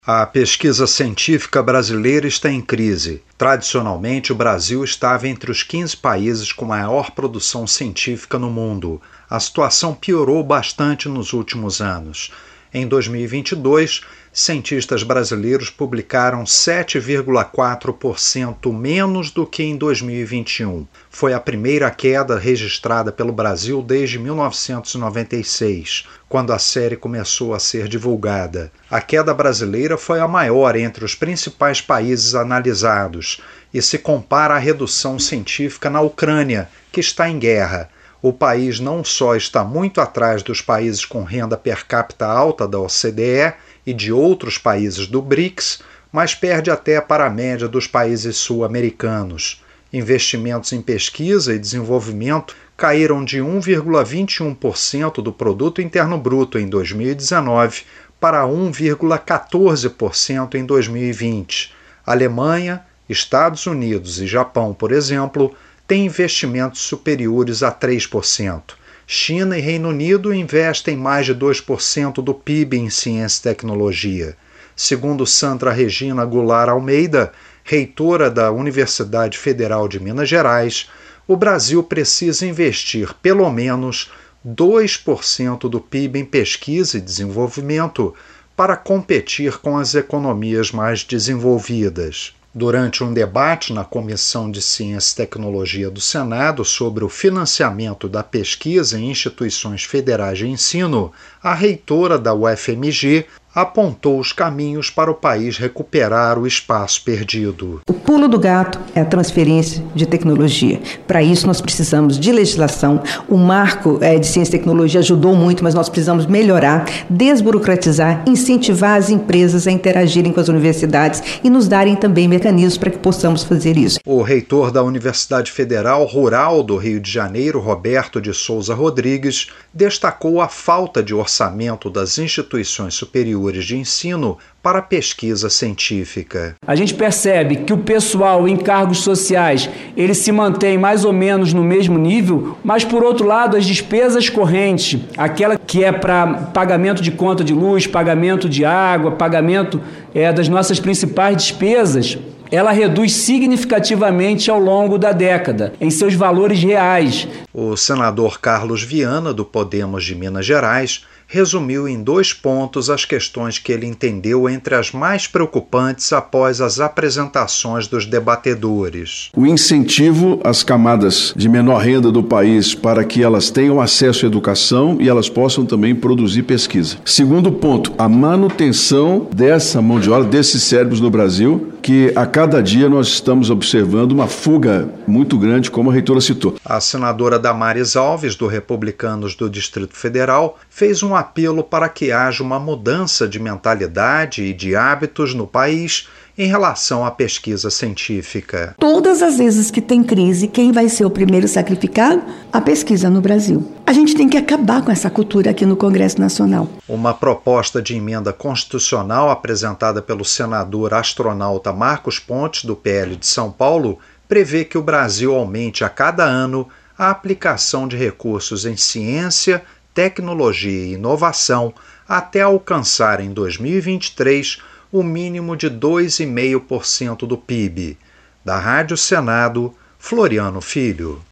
A pesquisa científica brasileira está em crise. Tradicionalmente, o Brasil estava entre os 15 países com maior produção científica no mundo. A situação piorou bastante nos últimos anos. Em 2022, cientistas brasileiros publicaram 7,4% menos do que em 2021. Foi a primeira queda registrada pelo Brasil desde 1996, quando a série começou a ser divulgada. A queda brasileira foi a maior entre os principais países analisados e se compara à redução científica na Ucrânia, que está em guerra. O país não só está muito atrás dos países com renda per capita alta da OCDE e de outros países do BRICS, mas perde até para a média dos países sul-americanos. Investimentos em pesquisa e desenvolvimento caíram de 1,21% do produto interno bruto em 2019 para 1,14% em 2020. Alemanha, Estados Unidos e Japão, por exemplo, têm investimentos superiores a 3%. China e Reino Unido investem mais de 2% do PIB em ciência e tecnologia. Segundo Sandra Regina Goulart Almeida, reitora da Universidade Federal de Minas Gerais, o Brasil precisa investir pelo menos 2% do PIB em pesquisa e desenvolvimento para competir com as economias mais desenvolvidas. Durante um debate na Comissão de Ciência e Tecnologia do Senado sobre o financiamento da pesquisa em instituições federais de ensino, a reitora da UFMG apontou os caminhos para o país recuperar o espaço perdido. O pulo do gato é a transferência de tecnologia. Para isso, nós precisamos de legislação. O marco de ciência e tecnologia ajudou muito, mas nós precisamos melhorar, desburocratizar, incentivar as empresas a interagirem com as universidades e nos darem também mecanismos para que possamos fazer isso. O reitor da Universidade Federal Rural do Rio de Janeiro, Roberto de Souza Rodrigues, destacou a falta de orçamento das instituições superiores de ensino para a pesquisa científica. A gente percebe que o pessoal em cargos sociais, ele se mantém mais ou menos no mesmo nível, mas por outro lado as despesas correntes, aquela que é para pagamento de conta de luz, pagamento de água, pagamento das nossas principais despesas, ela reduz significativamente ao longo da década, em seus valores reais. O senador Carlos Viana, do Podemos de Minas Gerais, resumiu em 2 pontos as questões que ele entendeu entre as mais preocupantes após as apresentações dos debatedores. O incentivo às camadas de menor renda do país para que elas tenham acesso à educação e elas possam também produzir pesquisa. Segundo ponto, a manutenção dessa mão de obra, desses cérebros no Brasil, que a cada dia nós estamos observando uma fuga muito grande, como a reitora citou. A senadora Damares Alves, do Republicanos do Distrito Federal, fez um apelo para que haja uma mudança de mentalidade e de hábitos no país em relação à pesquisa científica. Todas as vezes que tem crise, quem vai ser o primeiro sacrificado? A pesquisa no Brasil. A gente tem que acabar com essa cultura aqui no Congresso Nacional. Uma proposta de emenda constitucional apresentada pelo senador astronauta Marcos Pontes, do PL de São Paulo, prevê que o Brasil aumente a cada ano a aplicação de recursos em ciência, tecnologia e inovação até alcançar em 2023 o mínimo de 2,5% do PIB. Da Rádio Senado, Floriano Filho.